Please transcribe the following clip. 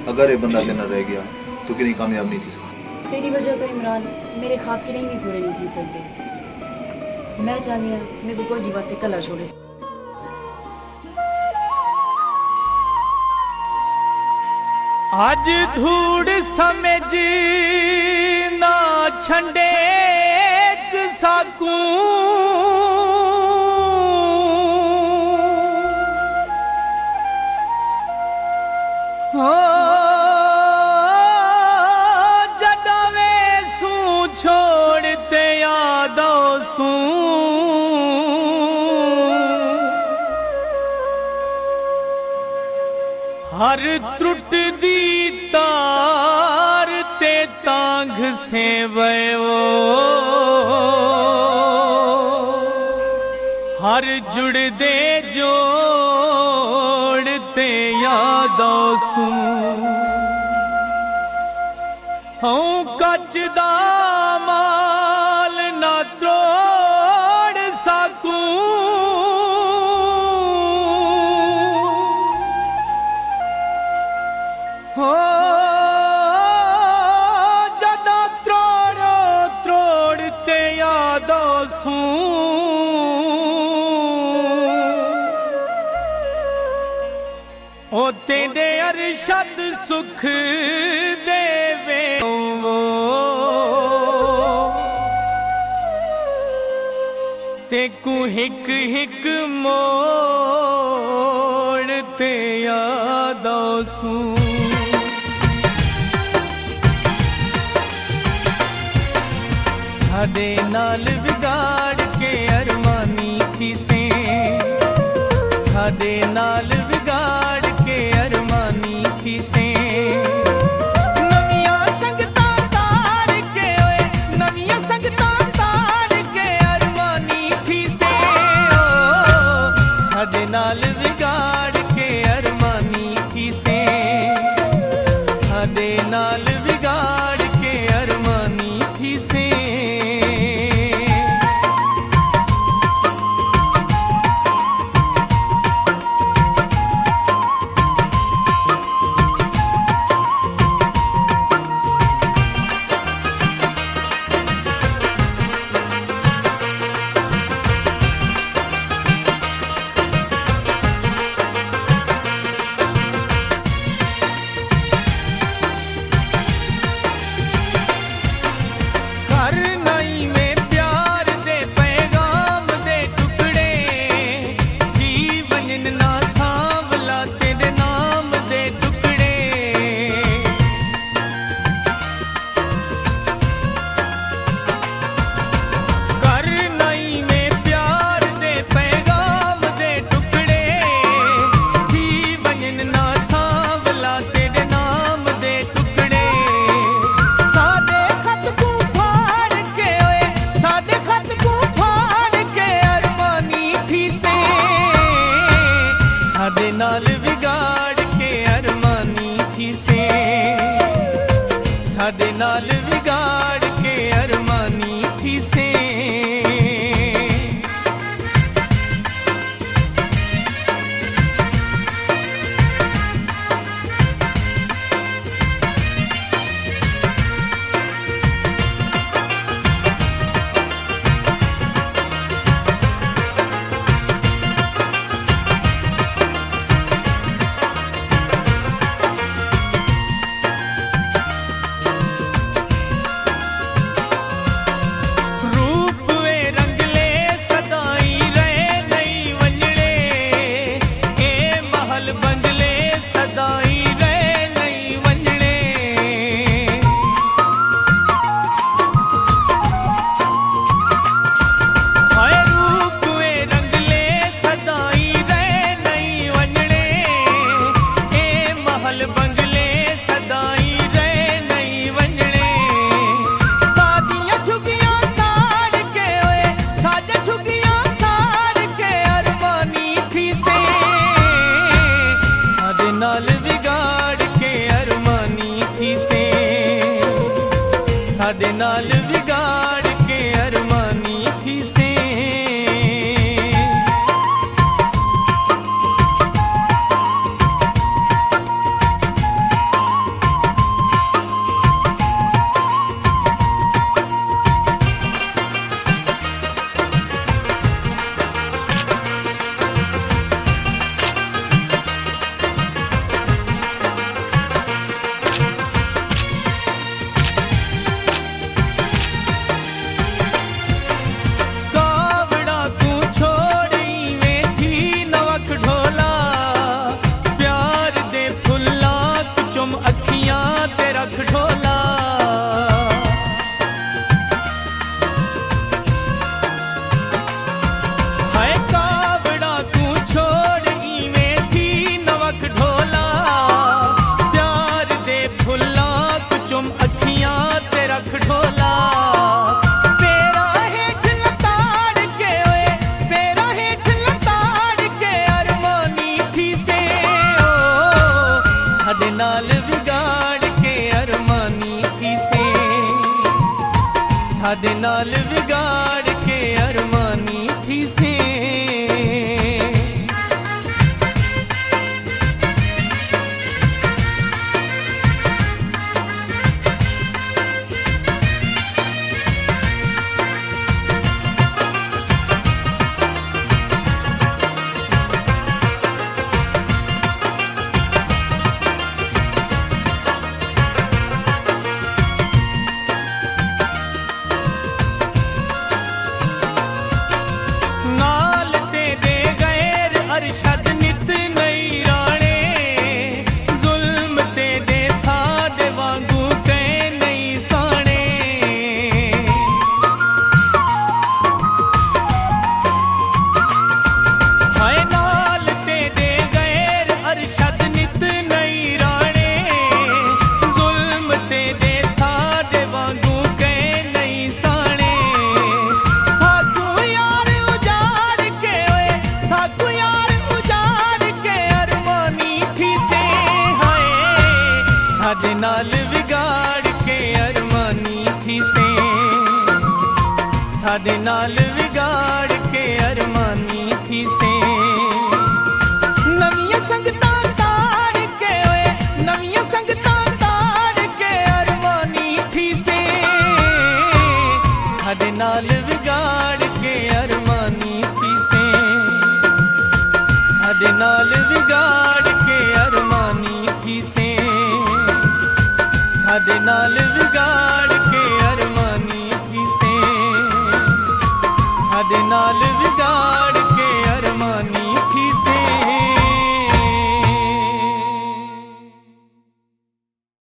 अगर ये बंदा लेना रह गया तो कि नहीं कामयाब नहीं थी सकती। तेरी वजह तो इमरान मेरे ख्वाब की नहीं भी पूरे नहीं थी सकते। मैं चाहनी मेरे को कोई दिवस से कला छोड़े। आज धूड़ समझ ना छंडे साकू हो जडावे सू छोड़ते यादों सू हर त्रुट दी तार ते तांग से वयो हर जुड़ दे जोड़ते यादों सू हूँ कच दा माल ना त्रोड़ सकूं हो जदा त्रोड़ो त्रोड़ते यादों सू ओ तेरे अरशद सुख देवे तेकू हिक हिक मोड़ते यादों सू साडे नाल बिगाड़ के अरमानी थी से साडे नाल बिगाड़ के अरमानी थी से नवियां संगतां तार के ओए नवियां संगतां तार के अरमानी थी से ओ साडे नाल बिगाड़ के अरमानी थी से साडे नाल बिगाड़ के अरमानी थी से सादे नाल बिगाड़ के अरमानी थी से सादे नाल बिगाड़ के अरमानी थी से सादे नाल बिगाड़ के अरमानी थी से नवियां संगतां ताड़ के ओए नवियां संगतां ताड़ के अरमानी थी से सादे नाल बिगाड़ के अरमानी थी से सादे नाल बिगाड़ के अरमानी थी से सादे नाल बिगाड़